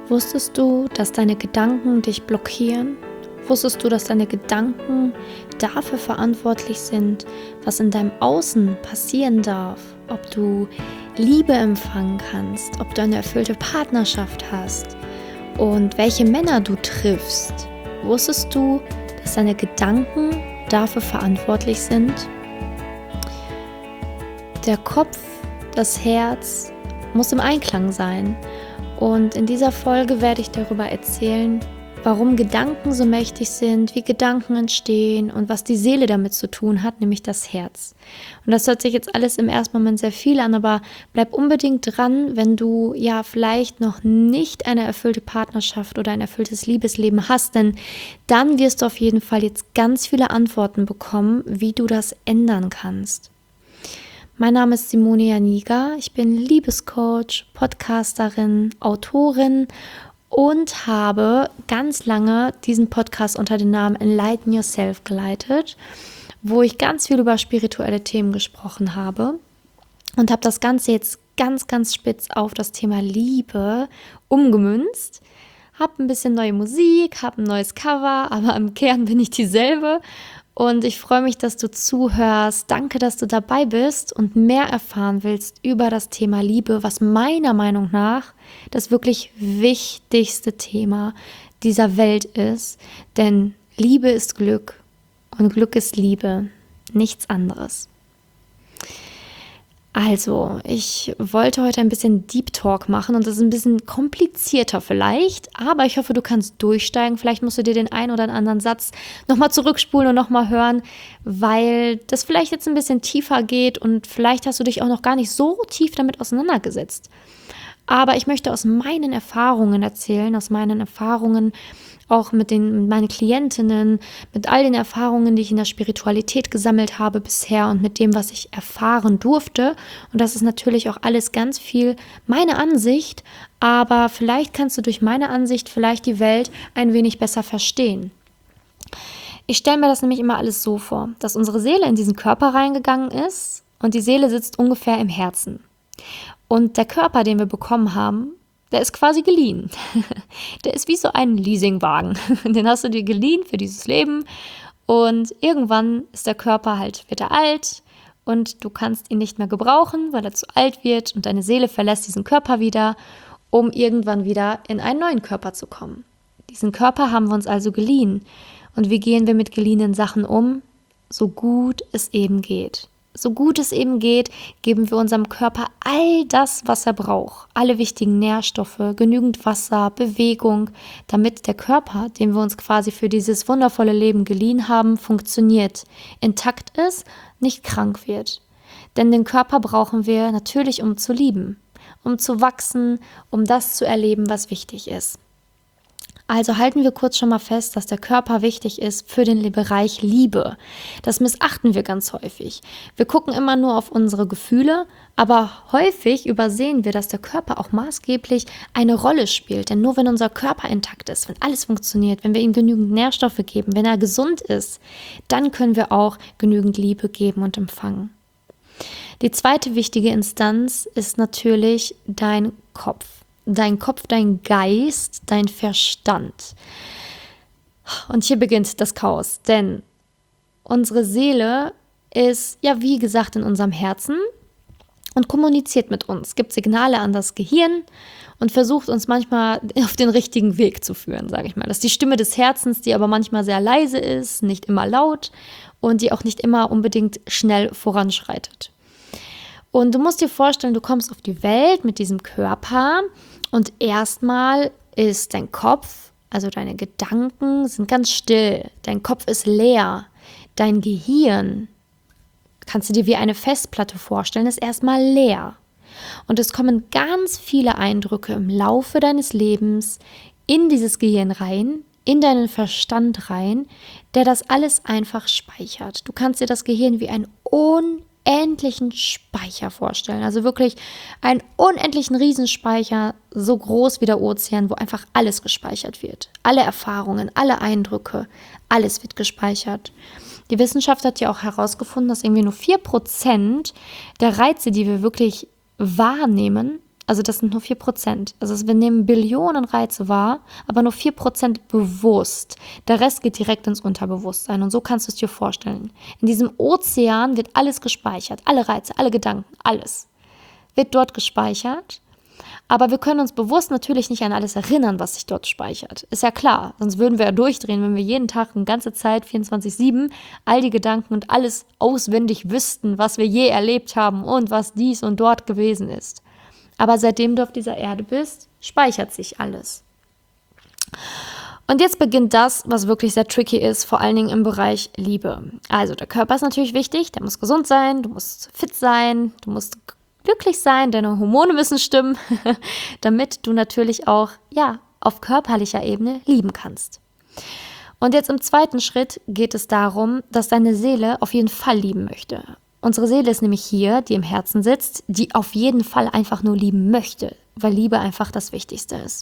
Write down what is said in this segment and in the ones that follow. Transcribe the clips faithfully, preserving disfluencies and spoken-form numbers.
Wusstest du, dass deine Gedanken dich blockieren? Wusstest du, dass deine Gedanken dafür verantwortlich sind, was in deinem Außen passieren darf? Ob du Liebe empfangen kannst, ob du eine erfüllte Partnerschaft hast und welche Männer du triffst? Wusstest du, dass deine Gedanken dafür verantwortlich sind? Der Kopf, das Herz muss im Einklang sein. Und in dieser Folge werde ich darüber erzählen, warum Gedanken so mächtig sind, wie Gedanken entstehen und was die Seele damit zu tun hat, nämlich das Herz. Und das hört sich jetzt alles im ersten Moment sehr viel an, aber bleib unbedingt dran, wenn du ja vielleicht noch nicht eine erfüllte Partnerschaft oder ein erfülltes Liebesleben hast, denn dann wirst du auf jeden Fall jetzt ganz viele Antworten bekommen, wie du das ändern kannst. Mein Name ist Simone Janiga, ich bin Liebescoach, Podcasterin, Autorin und habe ganz lange diesen Podcast unter dem Namen Enlighten Yourself geleitet, wo ich ganz viel über spirituelle Themen gesprochen habe und habe das Ganze jetzt ganz, ganz spitz auf das Thema Liebe umgemünzt. Habe ein bisschen neue Musik, habe ein neues Cover, aber im Kern bin ich dieselbe. Und ich freue mich, dass du zuhörst. Danke, dass du dabei bist und mehr erfahren willst über das Thema Liebe, was meiner Meinung nach das wirklich wichtigste Thema dieser Welt ist. Denn Liebe ist Glück und Glück ist Liebe, nichts anderes. Also, ich wollte heute ein bisschen Deep Talk machen und das ist ein bisschen komplizierter vielleicht, aber ich hoffe, du kannst durchsteigen. Vielleicht musst du dir den einen oder anderen Satz nochmal zurückspulen und nochmal hören, weil das vielleicht jetzt ein bisschen tiefer geht und vielleicht hast du dich auch noch gar nicht so tief damit auseinandergesetzt. Aber ich möchte aus meinen Erfahrungen erzählen, aus meinen Erfahrungen auch mit den mit meinen Klientinnen, mit all den Erfahrungen, die ich in der Spiritualität gesammelt habe bisher und mit dem, was ich erfahren durfte. Und das ist natürlich auch alles ganz viel meine Ansicht, aber vielleicht kannst du durch meine Ansicht vielleicht die Welt ein wenig besser verstehen. Ich stelle mir das nämlich immer alles so vor, dass unsere Seele in diesen Körper reingegangen ist und die Seele sitzt ungefähr im Herzen. Und der Körper, den wir bekommen haben, der ist quasi geliehen. Der ist wie so ein Leasingwagen. Den hast du dir geliehen für dieses Leben und irgendwann ist der Körper halt, wird er alt und du kannst ihn nicht mehr gebrauchen, weil er zu alt wird und deine Seele verlässt diesen Körper wieder, um irgendwann wieder in einen neuen Körper zu kommen. Diesen Körper haben wir uns also geliehen. Und wie gehen wir mit geliehenen Sachen um? So gut es eben geht. So gut es eben geht, geben wir unserem Körper all das, was er braucht. Alle wichtigen Nährstoffe, genügend Wasser, Bewegung, damit der Körper, den wir uns quasi für dieses wundervolle Leben geliehen haben, funktioniert, intakt ist, nicht krank wird. Denn den Körper brauchen wir natürlich, um zu lieben, um zu wachsen, um das zu erleben, was wichtig ist. Also halten wir kurz schon mal fest, dass der Körper wichtig ist für den Bereich Liebe. Das missachten wir ganz häufig. Wir gucken immer nur auf unsere Gefühle, aber häufig übersehen wir, dass der Körper auch maßgeblich eine Rolle spielt. Denn nur wenn unser Körper intakt ist, wenn alles funktioniert, wenn wir ihm genügend Nährstoffe geben, wenn er gesund ist, dann können wir auch genügend Liebe geben und empfangen. Die zweite wichtige Instanz ist natürlich dein Kopf. Dein Kopf, dein Geist, dein Verstand. Und hier beginnt das Chaos, denn unsere Seele ist, ja wie gesagt, in unserem Herzen und kommuniziert mit uns, gibt Signale an das Gehirn und versucht uns manchmal auf den richtigen Weg zu führen, sage ich mal. Das ist die Stimme des Herzens, die aber manchmal sehr leise ist, nicht immer laut und die auch nicht immer unbedingt schnell voranschreitet. Und du musst dir vorstellen, du kommst auf die Welt mit diesem Körper und erstmal ist dein Kopf, also deine Gedanken sind ganz still. Dein Kopf ist leer. Dein Gehirn, kannst du dir wie eine Festplatte vorstellen, ist erstmal leer. Und es kommen ganz viele Eindrücke im Laufe deines Lebens in dieses Gehirn rein, in deinen Verstand rein, der das alles einfach speichert. Du kannst dir das Gehirn wie ein un unendlichen Speicher vorstellen. Also wirklich einen unendlichen Riesenspeicher, so groß wie der Ozean, wo einfach alles gespeichert wird. Alle Erfahrungen, alle Eindrücke, alles wird gespeichert. Die Wissenschaft hat ja auch herausgefunden, dass irgendwie nur vier Prozent der Reize, die wir wirklich wahrnehmen, Also das sind nur vier Prozent. Also wir nehmen Billionen Reize wahr, aber nur vier Prozent bewusst. Der Rest geht direkt ins Unterbewusstsein und so kannst du es dir vorstellen. In diesem Ozean wird alles gespeichert, alle Reize, alle Gedanken, alles wird dort gespeichert. Aber wir können uns bewusst natürlich nicht an alles erinnern, was sich dort speichert. Ist ja klar, sonst würden wir ja durchdrehen, wenn wir jeden Tag eine ganze Zeit, vierundzwanzig sieben, all die Gedanken und alles auswendig wüssten, was wir je erlebt haben und was dies und dort gewesen ist. Aber seitdem du auf dieser Erde bist, speichert sich alles. Und jetzt beginnt das, was wirklich sehr tricky ist, vor allen Dingen im Bereich Liebe. Also der Körper ist natürlich wichtig, der muss gesund sein, du musst fit sein, du musst glücklich sein, deine Hormone müssen stimmen, damit du natürlich auch, ja, auf körperlicher Ebene lieben kannst. Und jetzt im zweiten Schritt geht es darum, dass deine Seele auf jeden Fall lieben möchte. Unsere Seele ist nämlich hier, die im Herzen sitzt, die auf jeden Fall einfach nur lieben möchte, weil Liebe einfach das Wichtigste ist.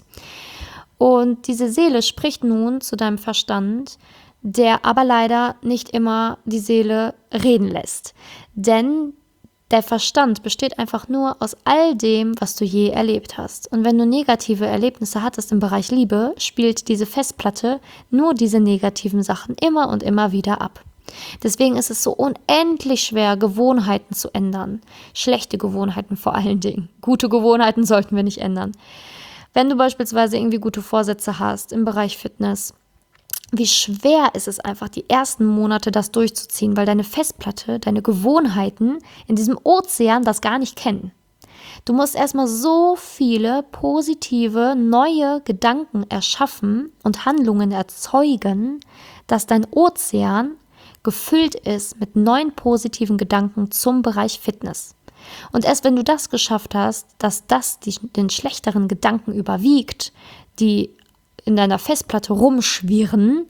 Und diese Seele spricht nun zu deinem Verstand, der aber leider nicht immer die Seele reden lässt. Denn der Verstand besteht einfach nur aus all dem, was du je erlebt hast. Und wenn du negative Erlebnisse hattest im Bereich Liebe, spielt diese Festplatte nur diese negativen Sachen immer und immer wieder ab. Deswegen ist es so unendlich schwer, Gewohnheiten zu ändern. Schlechte Gewohnheiten vor allen Dingen. Gute Gewohnheiten sollten wir nicht ändern. Wenn du beispielsweise irgendwie gute Vorsätze hast im Bereich Fitness, wie schwer ist es einfach, die ersten Monate das durchzuziehen, weil deine Festplatte, deine Gewohnheiten in diesem Ozean das gar nicht kennen. Du musst erstmal so viele positive, neue Gedanken erschaffen und Handlungen erzeugen, dass dein Ozean gefüllt ist mit neuen positiven Gedanken zum Bereich Fitness. Und erst wenn du das geschafft hast, dass das die, den schlechteren Gedanken überwiegt, die in deiner Festplatte rumschwirren,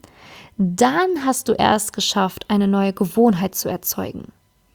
dann hast du erst geschafft, eine neue Gewohnheit zu erzeugen.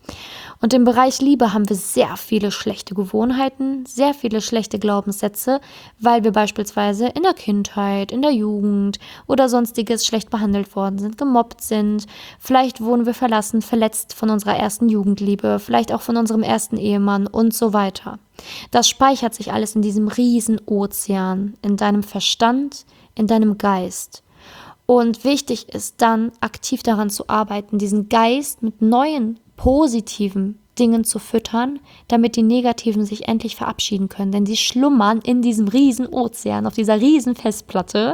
Und im Bereich Liebe haben wir sehr viele schlechte Gewohnheiten, sehr viele schlechte Glaubenssätze, weil wir beispielsweise in der Kindheit, in der Jugend oder sonstiges schlecht behandelt worden sind, gemobbt sind. Vielleicht wurden wir verlassen, verletzt von unserer ersten Jugendliebe, vielleicht auch von unserem ersten Ehemann und so weiter. Das speichert sich alles in diesem riesen Ozean, in deinem Verstand, in deinem Geist. Und wichtig ist dann, aktiv daran zu arbeiten, diesen Geist mit neuen, positiven Dingen zu füttern, damit die negativen sich endlich verabschieden können. Denn sie schlummern in diesem riesen Ozean, auf dieser riesen Festplatte,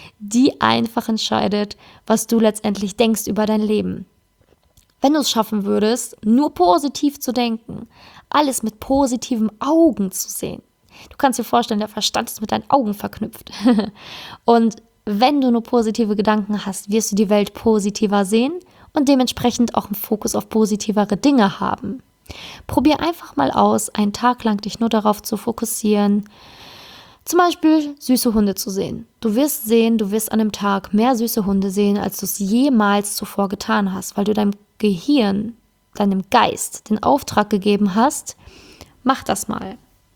die einfach entscheidet, was du letztendlich denkst über dein Leben. Wenn du es schaffen würdest, nur positiv zu denken, alles mit positiven Augen zu sehen. Du kannst dir vorstellen, der Verstand ist mit deinen Augen verknüpft. Und wenn du nur positive Gedanken hast, wirst du die Welt positiver sehen und dementsprechend auch einen Fokus auf positivere Dinge haben. Probier einfach mal aus, einen Tag lang dich nur darauf zu fokussieren, zum Beispiel süße Hunde zu sehen. Du wirst sehen, du wirst an einem Tag mehr süße Hunde sehen, als du es jemals zuvor getan hast, weil du deinem Gehirn, deinem Geist den Auftrag gegeben hast, mach das mal.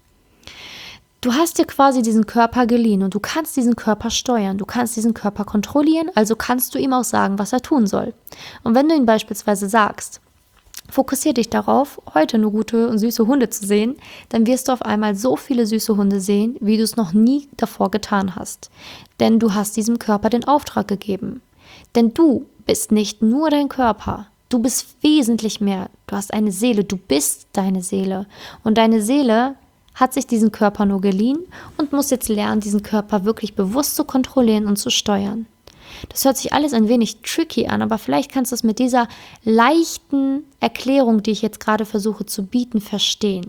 Du hast dir quasi diesen Körper geliehen und du kannst diesen Körper steuern, du kannst diesen Körper kontrollieren, also kannst du ihm auch sagen, was er tun soll. Und wenn du ihm beispielsweise sagst, fokussier dich darauf, heute nur gute und süße Hunde zu sehen, dann wirst du auf einmal so viele süße Hunde sehen, wie du es noch nie davor getan hast. Denn du hast diesem Körper den Auftrag gegeben. Denn du bist nicht nur dein Körper, du bist wesentlich mehr. Du hast eine Seele, du bist deine Seele. Und deine Seele hat sich diesen Körper nur geliehen und muss jetzt lernen, diesen Körper wirklich bewusst zu kontrollieren und zu steuern. Das hört sich alles ein wenig tricky an, aber vielleicht kannst du es mit dieser leichten Erklärung, die ich jetzt gerade versuche zu bieten, verstehen.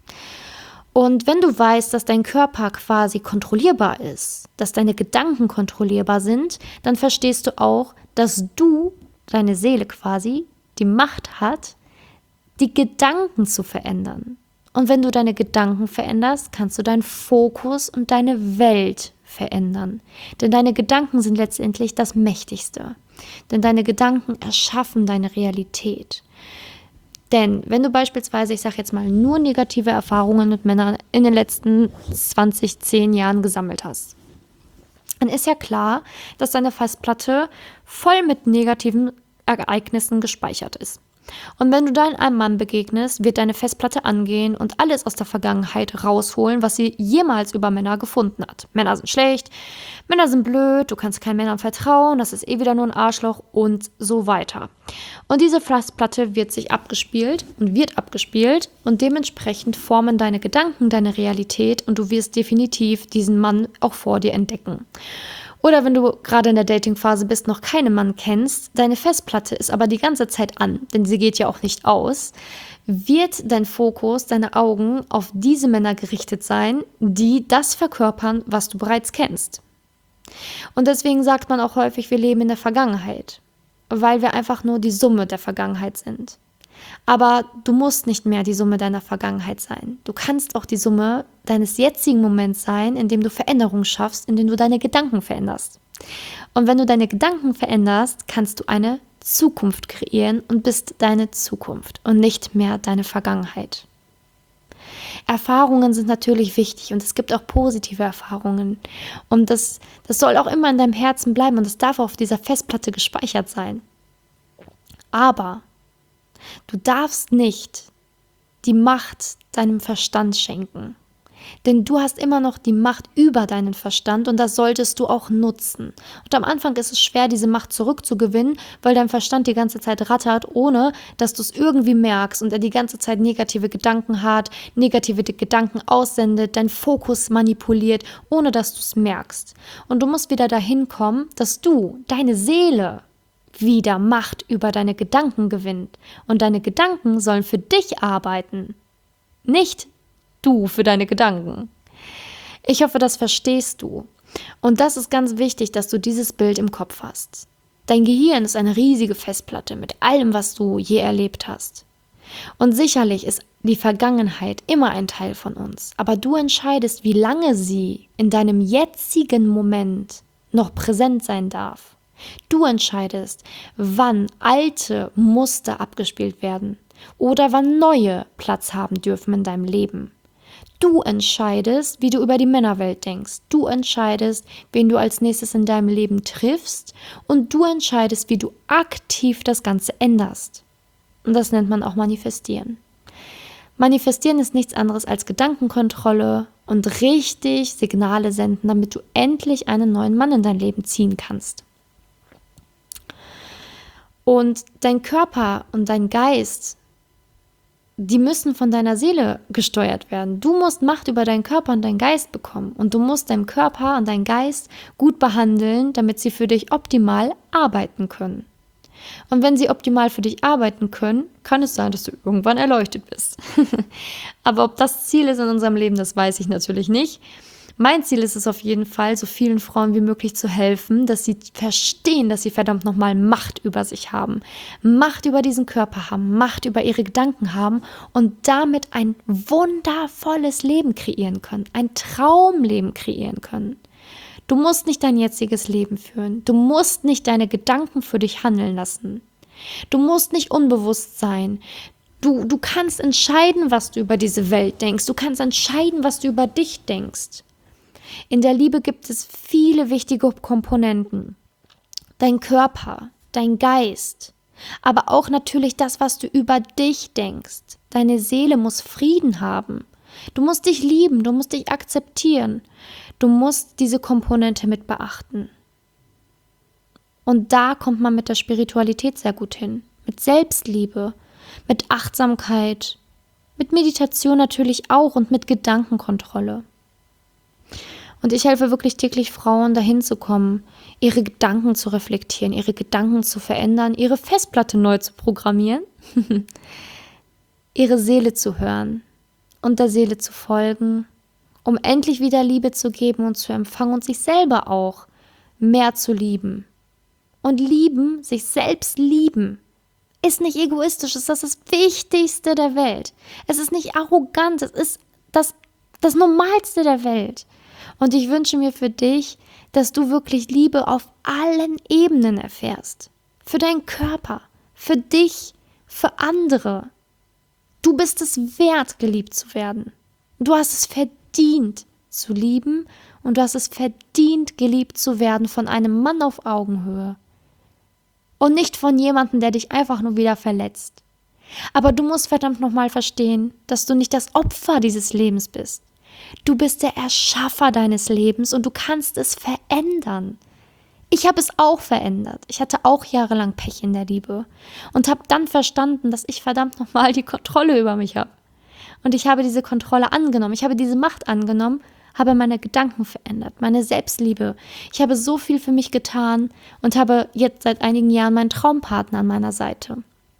Und wenn du weißt, dass dein Körper quasi kontrollierbar ist, dass deine Gedanken kontrollierbar sind, dann verstehst du auch, dass du, deine Seele quasi, die Macht hat, die Gedanken zu verändern. Und wenn du deine Gedanken veränderst, kannst du deinen Fokus und deine Welt verändern. Denn deine Gedanken sind letztendlich das Mächtigste. Denn deine Gedanken erschaffen deine Realität. Denn wenn du beispielsweise, ich sage jetzt mal, nur negative Erfahrungen mit Männern in den letzten zwanzig, zehn Jahren gesammelt hast, dann ist ja klar, dass deine Festplatte voll mit negativen Ereignissen gespeichert ist. Und wenn du dann einem Mann begegnest, wird deine Festplatte angehen und alles aus der Vergangenheit rausholen, was sie jemals über Männer gefunden hat. Männer sind schlecht, Männer sind blöd, du kannst keinen Männern vertrauen, das ist eh wieder nur ein Arschloch und so weiter. Und diese Festplatte wird sich abgespielt und wird abgespielt und dementsprechend formen deine Gedanken deine Realität und du wirst definitiv diesen Mann auch vor dir entdecken. Oder wenn du gerade in der Datingphase bist, noch keinen Mann kennst, deine Festplatte ist aber die ganze Zeit an, denn sie geht ja auch nicht aus, wird dein Fokus, deine Augen auf diese Männer gerichtet sein, die das verkörpern, was du bereits kennst. Und deswegen sagt man auch häufig, wir leben in der Vergangenheit, weil wir einfach nur die Summe der Vergangenheit sind. Aber du musst nicht mehr die Summe deiner Vergangenheit sein. Du kannst auch die Summe deines jetzigen Moments sein, in dem du Veränderungen schaffst, indem du deine Gedanken veränderst. Und wenn du deine Gedanken veränderst, kannst du eine Zukunft kreieren und bist deine Zukunft und nicht mehr deine Vergangenheit. Erfahrungen sind natürlich wichtig und es gibt auch positive Erfahrungen. Und das, das soll auch immer in deinem Herzen bleiben und es darf auf dieser Festplatte gespeichert sein. Aber du darfst nicht die Macht deinem Verstand schenken, denn du hast immer noch die Macht über deinen Verstand und das solltest du auch nutzen. Und am Anfang ist es schwer, diese Macht zurückzugewinnen, weil dein Verstand die ganze Zeit rattert, ohne dass du es irgendwie merkst und er die ganze Zeit negative Gedanken hat, negative Gedanken aussendet, deinen Fokus manipuliert, ohne dass du es merkst. Und du musst wieder dahin kommen, dass du, deine Seele, wieder Macht über deine Gedanken gewinnt. Und deine Gedanken sollen für dich arbeiten, nicht du für deine Gedanken. Ich hoffe, das verstehst du. Und das ist ganz wichtig, dass du dieses Bild im Kopf hast. Dein Gehirn ist eine riesige Festplatte mit allem, was du je erlebt hast. Und sicherlich ist die Vergangenheit immer ein Teil von uns, aber du entscheidest, wie lange sie in deinem jetzigen Moment noch präsent sein darf. Du entscheidest, wann alte Muster abgespielt werden oder wann neue Platz haben dürfen in deinem Leben. Du entscheidest, wie du über die Männerwelt denkst. Du entscheidest, wen du als nächstes in deinem Leben triffst und du entscheidest, wie du aktiv das Ganze änderst. Und das nennt man auch Manifestieren. Manifestieren ist nichts anderes als Gedankenkontrolle und richtig Signale senden, damit du endlich einen neuen Mann in dein Leben ziehen kannst. Und dein Körper und dein Geist, die müssen von deiner Seele gesteuert werden. Du musst Macht über deinen Körper und deinen Geist bekommen. Und du musst deinen Körper und deinen Geist gut behandeln, damit sie für dich optimal arbeiten können. Und wenn sie optimal für dich arbeiten können, kann es sein, dass du irgendwann erleuchtet bist. Aber ob das Ziel ist in unserem Leben, das weiß ich natürlich nicht. Mein Ziel ist es auf jeden Fall, so vielen Frauen wie möglich zu helfen, dass sie verstehen, dass sie verdammt nochmal Macht über sich haben, Macht über diesen Körper haben, Macht über ihre Gedanken haben und damit ein wundervolles Leben kreieren können, ein Traumleben kreieren können. Du musst nicht dein jetziges Leben führen, du musst nicht deine Gedanken für dich handeln lassen, du musst nicht unbewusst sein. Du, du kannst entscheiden, was du über diese Welt denkst, du kannst entscheiden, was du über dich denkst. In der Liebe gibt es viele wichtige Komponenten. Dein Körper, dein Geist, aber auch natürlich das, was du über dich denkst. Deine Seele muss Frieden haben. Du musst dich lieben, du musst dich akzeptieren. Du musst diese Komponente mit beachten. Und da kommt man mit der Spiritualität sehr gut hin. Mit Selbstliebe, mit Achtsamkeit, mit Meditation natürlich auch und mit Gedankenkontrolle. Und ich helfe wirklich täglich Frauen, dahin zu kommen, ihre Gedanken zu reflektieren, ihre Gedanken zu verändern, ihre Festplatte neu zu programmieren, ihre Seele zu hören und der Seele zu folgen, um endlich wieder Liebe zu geben und zu empfangen und sich selber auch mehr zu lieben. Und lieben, sich selbst lieben, ist nicht egoistisch, ist das das Wichtigste der Welt. Es ist nicht arrogant, es ist das, das Normalste der Welt. Und ich wünsche mir für dich, dass du wirklich Liebe auf allen Ebenen erfährst. Für deinen Körper, für dich, für andere. Du bist es wert, geliebt zu werden. Du hast es verdient, zu lieben und du hast es verdient, geliebt zu werden von einem Mann auf Augenhöhe. Und nicht von jemandem, der dich einfach nur wieder verletzt. Aber du musst verdammt nochmal verstehen, dass du nicht das Opfer dieses Lebens bist. Du bist der Erschaffer deines Lebens und du kannst es verändern. Ich habe es auch verändert. Ich hatte auch jahrelang Pech in der Liebe und habe dann verstanden, dass ich verdammt nochmal die Kontrolle über mich habe. Und ich habe diese Kontrolle angenommen. Ich habe diese Macht angenommen, habe meine Gedanken verändert, meine Selbstliebe. Ich habe so viel für mich getan und habe jetzt seit einigen Jahren meinen Traumpartner an meiner Seite.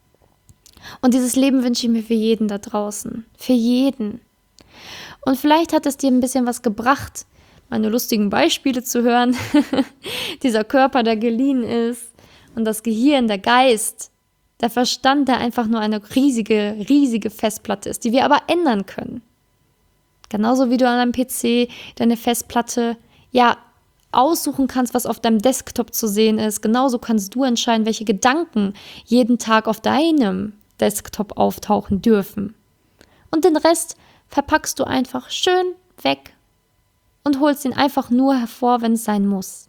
Und dieses Leben wünsche ich mir für jeden da draußen. Für jeden. Und vielleicht hat es dir ein bisschen was gebracht, meine lustigen Beispiele zu hören. Dieser Körper, der geliehen ist und das Gehirn, der Geist, der Verstand, der einfach nur eine riesige, riesige Festplatte ist, die wir aber ändern können. Genauso wie du an einem P C deine Festplatte ja aussuchen kannst, was auf deinem Desktop zu sehen ist. Genauso kannst du entscheiden, welche Gedanken jeden Tag auf deinem Desktop auftauchen dürfen. Und den Rest verpackst du einfach schön weg und holst ihn einfach nur hervor, wenn es sein muss.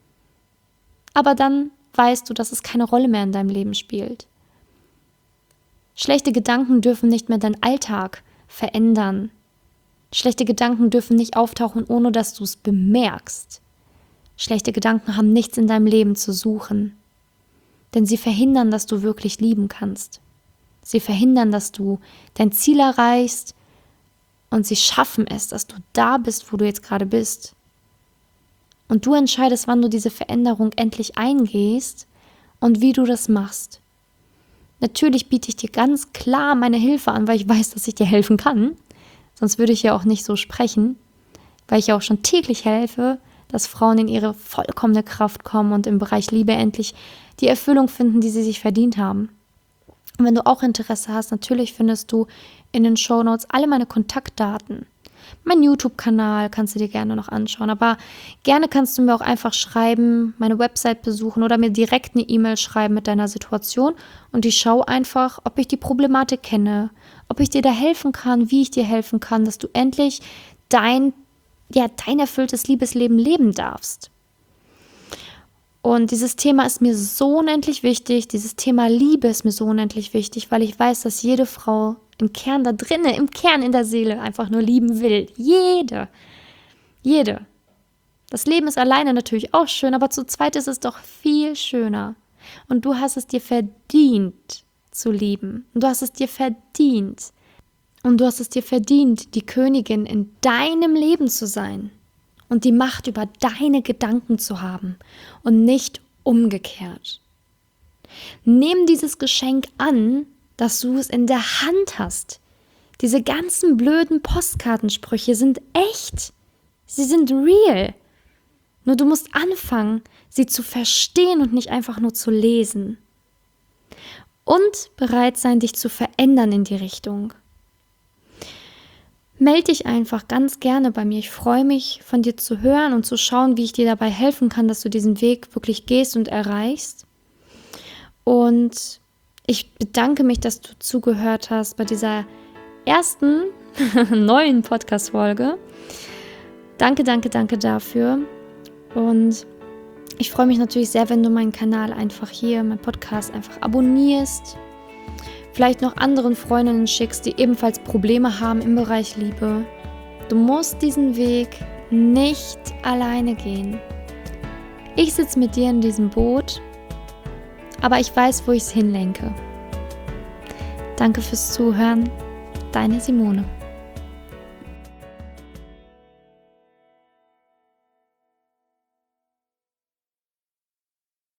Aber dann weißt du, dass es keine Rolle mehr in deinem Leben spielt. Schlechte Gedanken dürfen nicht mehr deinen Alltag verändern. Schlechte Gedanken dürfen nicht auftauchen, ohne dass du es bemerkst. Schlechte Gedanken haben nichts in deinem Leben zu suchen, denn sie verhindern, dass du wirklich lieben kannst. Sie verhindern, dass du dein Ziel erreichst und sie schaffen es, dass du da bist, wo du jetzt gerade bist. Und du entscheidest, wann du diese Veränderung endlich eingehst und wie du das machst. Natürlich biete ich dir ganz klar meine Hilfe an, weil ich weiß, dass ich dir helfen kann. Sonst würde ich ja auch nicht so sprechen, weil ich ja auch schon täglich helfe, dass Frauen in ihre vollkommene Kraft kommen und im Bereich Liebe endlich die Erfüllung finden, die sie sich verdient haben. Und wenn du auch Interesse hast, natürlich findest du in den Shownotes alle meine Kontaktdaten. Mein YouTube-Kanal kannst du dir gerne noch anschauen, aber gerne kannst du mir auch einfach schreiben, meine Website besuchen oder mir direkt eine E-Mail schreiben mit deiner Situation und ich schaue einfach, ob ich die Problematik kenne, ob ich dir da helfen kann, wie ich dir helfen kann, dass du endlich dein, ja, dein erfülltes Liebesleben leben darfst. Und dieses Thema ist mir so unendlich wichtig, dieses Thema Liebe ist mir so unendlich wichtig, weil ich weiß, dass jede Frau im Kern da drinnen, im Kern in der Seele einfach nur lieben will. Jede. Jede. Das Leben ist alleine natürlich auch schön, aber zu zweit ist es doch viel schöner. Und du hast es dir verdient zu lieben. Und du hast es dir verdient. Und du hast es dir verdient, die Königin in deinem Leben zu sein. Und die Macht über deine Gedanken zu haben und nicht umgekehrt. Nimm dieses Geschenk an, dass du es in der Hand hast. Diese ganzen blöden Postkartensprüche sind echt. Sie sind real. Nur du musst anfangen, sie zu verstehen und nicht einfach nur zu lesen. Und bereit sein, dich zu verändern in die Richtung. Meld dich einfach ganz gerne bei mir. Ich freue mich, von dir zu hören und zu schauen, wie ich dir dabei helfen kann, dass du diesen Weg wirklich gehst und erreichst. Und ich bedanke mich, dass du zugehört hast bei dieser ersten neuen Podcast-Folge. Danke, danke, danke dafür. Und ich freue mich natürlich sehr, wenn du meinen Kanal einfach hier, meinen Podcast einfach abonnierst. Vielleicht noch anderen Freundinnen schickst, die ebenfalls Probleme haben im Bereich Liebe. Du musst diesen Weg nicht alleine gehen. Ich sitze mit dir in diesem Boot, aber ich weiß, wo ich es hinlenke. Danke fürs Zuhören, deine Simone.